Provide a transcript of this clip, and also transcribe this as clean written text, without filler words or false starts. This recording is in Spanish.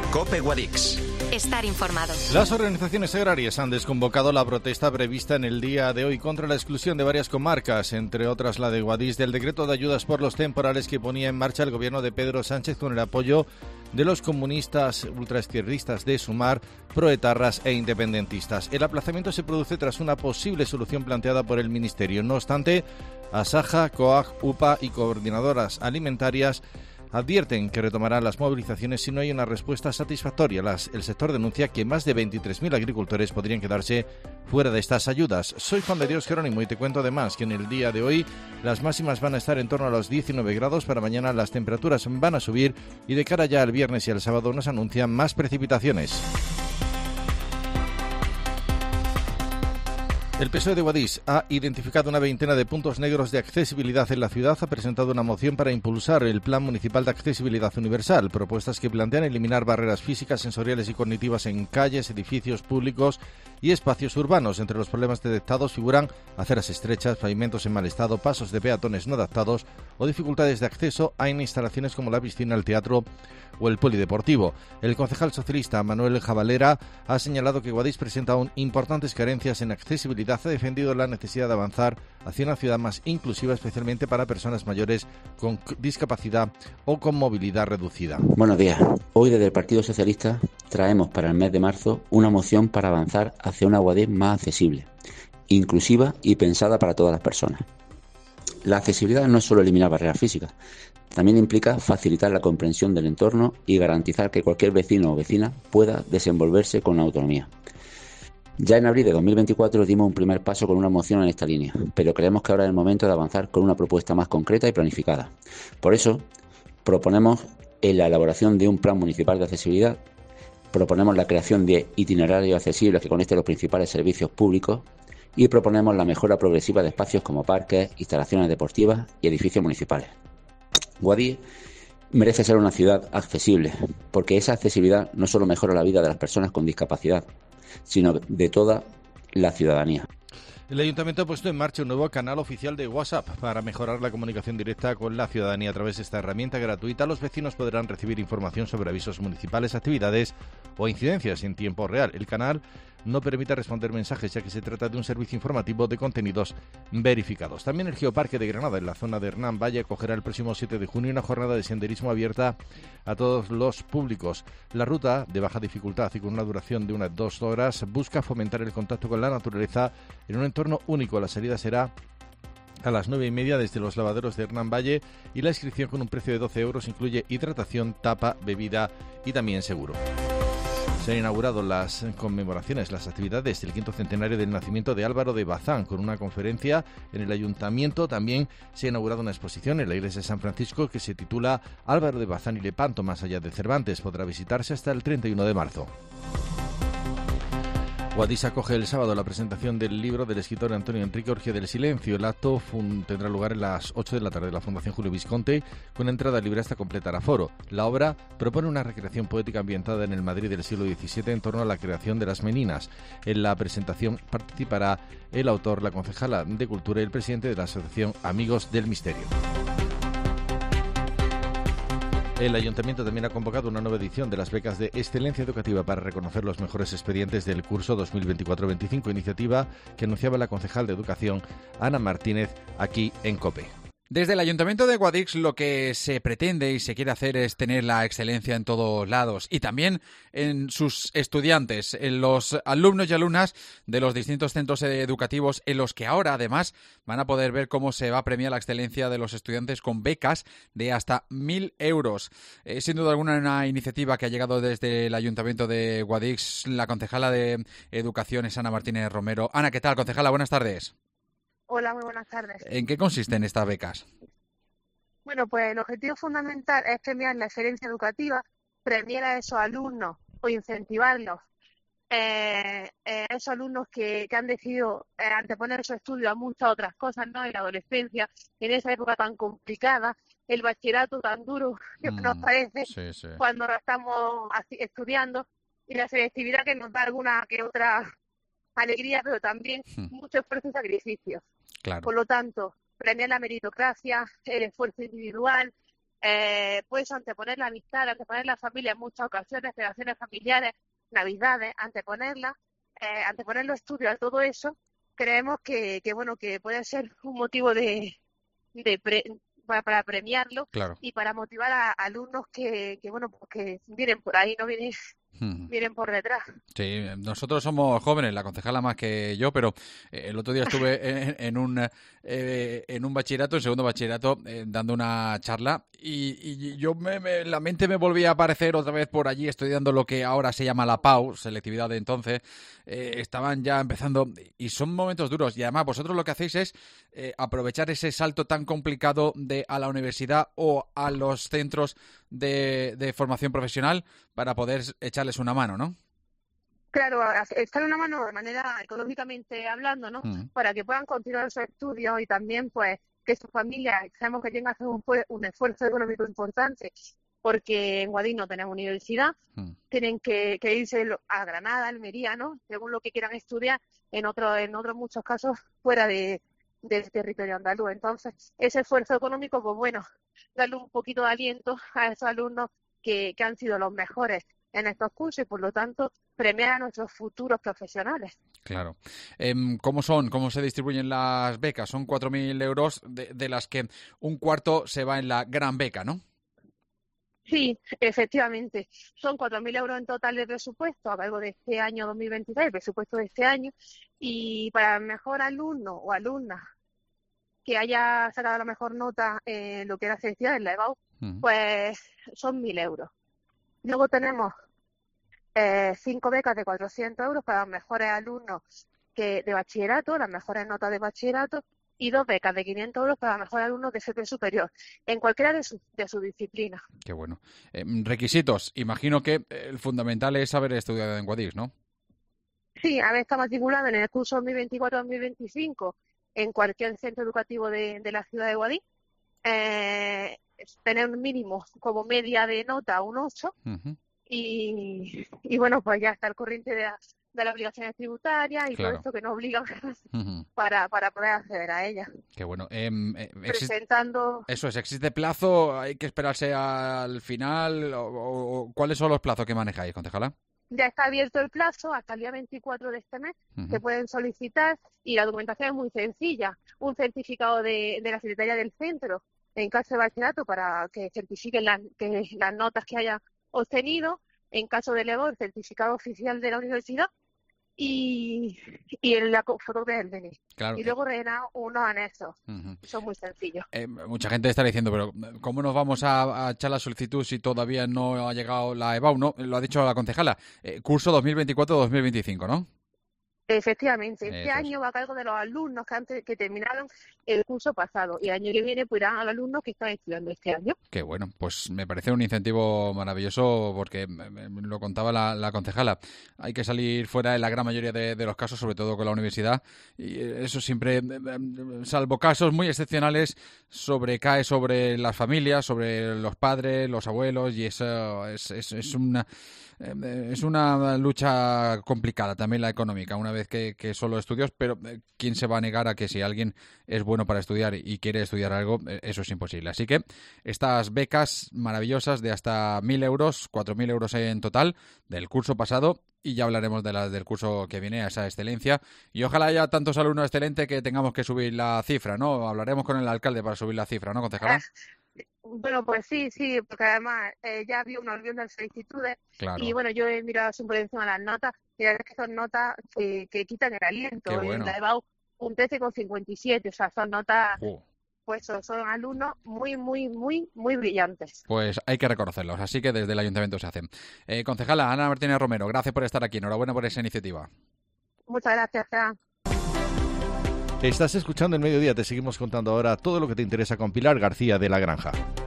COPE Guadix. Estar informado. Las organizaciones agrarias han desconvocado la protesta prevista en el día de hoy contra la exclusión de varias comarcas, entre otras la de Guadix, del decreto de ayudas por los temporales que ponía en marcha el gobierno de Pedro Sánchez con el apoyo de los comunistas ultraizquierdistas de Sumar, proetarras e independentistas. El aplazamiento se produce tras una posible solución planteada por el Ministerio. No obstante, Asaja, COAG, UPA y coordinadoras alimentarias advierten que retomarán las movilizaciones si no hay una respuesta satisfactoria. El sector denuncia que más de 23.000 agricultores podrían quedarse fuera de estas ayudas. Soy Juan de Dios Jerónimo y te cuento además que en el día de hoy las máximas van a estar en torno a los 19 grados. Para mañana las temperaturas van a subir y de cara ya al viernes y al sábado nos anuncian más precipitaciones. El PSOE de Guadix ha identificado una veintena de puntos negros de accesibilidad en la ciudad. Ha presentado una moción para impulsar el Plan Municipal de Accesibilidad Universal. Propuestas que plantean eliminar barreras físicas, sensoriales y cognitivas en calles, edificios públicos y espacios urbanos. Entre los problemas detectados figuran aceras estrechas, pavimentos en mal estado, pasos de peatones no adaptados o dificultades de acceso a instalaciones como la piscina, el teatro o el polideportivo. El concejal socialista Manuel Jabalera ha señalado que Guadix presenta aún importantes carencias en accesibilidad. Ha defendido la necesidad de avanzar hacia una ciudad más inclusiva, especialmente para personas mayores con discapacidad o con movilidad reducida. Buenos días. Hoy desde el Partido Socialista traemos para el mes de marzo una moción para avanzar hacia una Guadix más accesible, inclusiva y pensada para todas las personas. La accesibilidad no es solo eliminar barreras físicas, también implica facilitar la comprensión del entorno y garantizar que cualquier vecino o vecina pueda desenvolverse con autonomía. Ya en abril de 2024 dimos un primer paso con una moción en esta línea, pero creemos que ahora es el momento de avanzar con una propuesta más concreta y planificada. Por eso, proponemos la elaboración de un plan municipal de accesibilidad, proponemos la creación de itinerarios accesibles que conecten los principales servicios públicos y proponemos la mejora progresiva de espacios como parques, instalaciones deportivas y edificios municipales. Guadix merece ser una ciudad accesible, porque esa accesibilidad no solo mejora la vida de las personas con discapacidad, sino de toda la ciudadanía. El Ayuntamiento ha puesto en marcha un nuevo canal oficial de WhatsApp para mejorar la comunicación directa con la ciudadanía. A través de esta herramienta gratuita, los vecinos podrán recibir información sobre avisos municipales, actividades o incidencias en tiempo real. El canal no permite responder mensajes, ya que se trata de un servicio informativo de contenidos verificados. También el Geoparque de Granada, en la zona de Hernán Valle, acogerá el próximo 7 de junio una jornada de senderismo abierta a todos los públicos. La ruta, de baja dificultad y con una duración de unas 2 horas, busca fomentar el contacto con la naturaleza en un entorno único. La salida será a las 9:30 desde los lavaderos de Hernán Valle y la inscripción, con un precio de 12 euros, incluye hidratación, tapa, bebida y también seguro. Se han inaugurado las conmemoraciones, las actividades del 5º centenario del nacimiento de Álvaro de Bazán, con una conferencia en el Ayuntamiento. También se ha inaugurado una exposición en la iglesia de San Francisco que se titula Álvaro de Bazán y Lepanto, más allá de Cervantes. Podrá visitarse hasta el 31 de marzo. Guadix acoge el sábado la presentación del libro del escritor Antonio Enrique Orgía del Silencio. El acto tendrá lugar a las 8 de la tarde de la Fundación Julio Visconti, con entrada libre hasta completar aforo. La obra propone una recreación poética ambientada en el Madrid del siglo XVII en torno a la creación de las Meninas. En la presentación participará el autor, la concejala de Cultura y el presidente de la Asociación Amigos del Misterio. El Ayuntamiento también ha convocado una nueva edición de las becas de excelencia educativa para reconocer los mejores expedientes del curso 2024-25, iniciativa que anunciaba la concejal de Educación, Ana Martínez, aquí en COPE. Desde el Ayuntamiento de Guadix lo que se pretende y se quiere hacer es tener la excelencia en todos lados y también en sus estudiantes, en los alumnos y alumnas de los distintos centros educativos, en los que ahora además van a poder ver cómo se va a premiar la excelencia de los estudiantes con becas de hasta 1.000 euros. Sin duda alguna una iniciativa que ha llegado desde el Ayuntamiento de Guadix. La concejala de Educación es Ana Martínez Romero. Ana, ¿qué tal, concejala? Buenas tardes. Hola, muy buenas tardes. ¿En qué consisten estas becas? Bueno, pues el objetivo fundamental es premiar la excelencia educativa, premiar a esos alumnos o incentivarlos, esos alumnos que han decidido anteponer su estudio a muchas otras cosas, ¿no? En la adolescencia, en esa época tan complicada, el bachillerato tan duro que nos parece cuando estamos estudiando, y la selectividad que nos da alguna que otra alegría, pero también mucho esfuerzo y sacrificio. Claro. Por lo tanto, premiar la meritocracia, el esfuerzo individual, puedes anteponer la amistad, anteponer la familia en muchas ocasiones, relaciones familiares, navidades, anteponer los estudios a todo eso, creemos que puede ser un motivo para premiarlo, claro, y para motivar a alumnos que vienen por ahí, no vienen por detrás. Sí, nosotros somos jóvenes, la concejala más que yo, pero el otro día estuve en un bachillerato, en segundo bachillerato, dando una charla y yo la mente me volvía a aparecer otra vez por allí estudiando lo que ahora se llama la PAU, selectividad de entonces. Estaban ya empezando y son momentos duros y además vosotros lo que hacéis es aprovechar ese salto tan complicado a la universidad o a los centros de formación profesional para poder echarles una mano, ¿no? Claro, echarle una mano de manera económicamente hablando, ¿no? Para que puedan continuar sus estudios y también, pues, que sus familias, sabemos que tienen que hacer un esfuerzo económico importante, porque en Guadix no tenemos universidad, tienen que irse a Granada, Almería, ¿no? Según lo que quieran estudiar, en otros muchos casos fuera del territorio andaluz. Entonces, ese esfuerzo económico, pues bueno, darle un poquito de aliento a esos alumnos que han sido los mejores en estos cursos y, por lo tanto, premiar a nuestros futuros profesionales. Claro. ¿Cómo se distribuyen las becas? Son 4.000 euros, de las que un cuarto se va en la gran beca, ¿no? Sí, efectivamente. Son 4.000 euros en total de presupuesto a cargo de este año 2023, el presupuesto de este año, y para el mejor alumno o alumna que haya sacado la mejor nota en lo que era selectividad en la EBAU, pues son 1.000 euros. Luego tenemos 5 becas de 400 euros para los mejores alumnos de bachillerato, las mejores notas de bachillerato, y 2 becas de 500 euros para los mejores alumnos de FP superior, en cualquiera de su disciplina. Qué bueno. Requisitos. Imagino que el fundamental es haber estudiado en Guadix, ¿no? Sí, haber estado matriculado en el curso 2024-2025 en cualquier centro educativo de la ciudad de Guadix, tener un mínimo como media de nota un 8, y bueno, pues ya estar corriente de las obligaciones tributarias y claro, todo esto que nos obligan para poder acceder a ellas. Qué bueno. Presentando... Eso es, ¿existe plazo? ¿Hay que esperarse al final? ¿O cuáles son los plazos que manejáis, concejala? Ya está abierto el plazo hasta el día 24 de este mes, se pueden solicitar, y la documentación es muy sencilla. Un certificado de la Secretaría del Centro, en caso de bachillerato, para que certifiquen las notas que haya obtenido. En caso de EBAU, el certificado oficial de la universidad y la fotocopia del DNI. Claro. Y luego rellenar unos anexos. Son muy sencillos. Mucha gente está diciendo, pero ¿cómo nos vamos a echar la solicitud si todavía no ha llegado la EBAU? ¿No? Lo ha dicho la concejala. Curso 2024-2025, ¿no? Efectivamente, este año va a cargo de los alumnos que terminaron el curso pasado, y el año que viene pues irán a los alumnos que están estudiando este año. Qué bueno, pues me parece un incentivo maravilloso, porque lo contaba la concejala. Hay que salir fuera en la gran mayoría de los casos, sobre todo con la universidad, y eso siempre, salvo casos muy excepcionales, cae sobre las familias, sobre los padres, los abuelos, y eso es una lucha complicada, también la económica, una vez que solo estudios, pero ¿quién se va a negar a que si alguien es bueno para estudiar y quiere estudiar algo, eso es imposible? Así que estas becas maravillosas de hasta 1.000 euros, 4.000 euros en total del curso pasado, y ya hablaremos de las del curso que viene, a esa excelencia, y ojalá haya tantos alumnos excelentes que tengamos que subir la cifra, ¿no? Hablaremos con el alcalde para subir la cifra, ¿no, concejala? Bueno, pues sí, porque además ya había una reunión de solicitudes, claro, y bueno, yo he mirado por encima las notas, y la verdad es que son notas que quitan el aliento. Bueno. En la EBAU un 13,57, o sea, son notas, pues son alumnos muy, muy, muy, muy brillantes. Pues hay que reconocerlos, así que desde el ayuntamiento se hacen. Concejala Ana Martínez Romero, gracias por estar aquí, enhorabuena por esa iniciativa. Muchas gracias, Estás escuchando El Mediodía, te seguimos contando ahora todo lo que te interesa con Pilar García de la Granja.